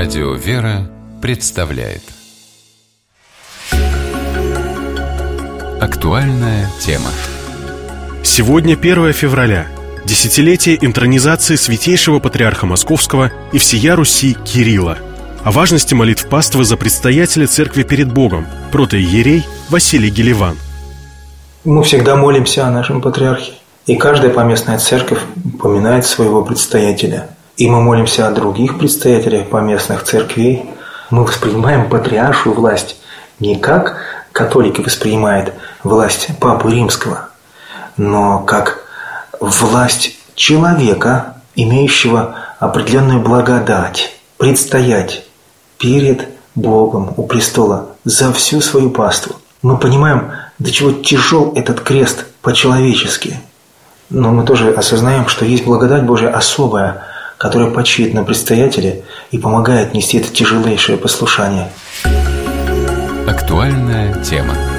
Радио «Вера» представляет актуальная тема. Сегодня 1 февраля, десятилетие интронизации святейшего патриарха Московского и всея Руси Кирилла. О важности молитв паствы за предстоятеля церкви перед Богом, протоиерей Василий Гелеван. Мы всегда молимся о нашем патриархе, и каждая поместная церковь упоминает своего предстоятеля. И мы молимся о других предстоятелях поместных церквей. Мы воспринимаем патриаршую власть не как католики воспринимают власть Папы Римского, но как власть человека, имеющего определенную благодать, предстоять перед Богом у престола за всю свою паству. Мы понимаем, до чего тяжел этот крест по-человечески. Но мы тоже осознаем, что есть благодать Божия особая, которая почиет на предстоятеле и помогает нести это тяжелейшее послушание. Актуальная тема.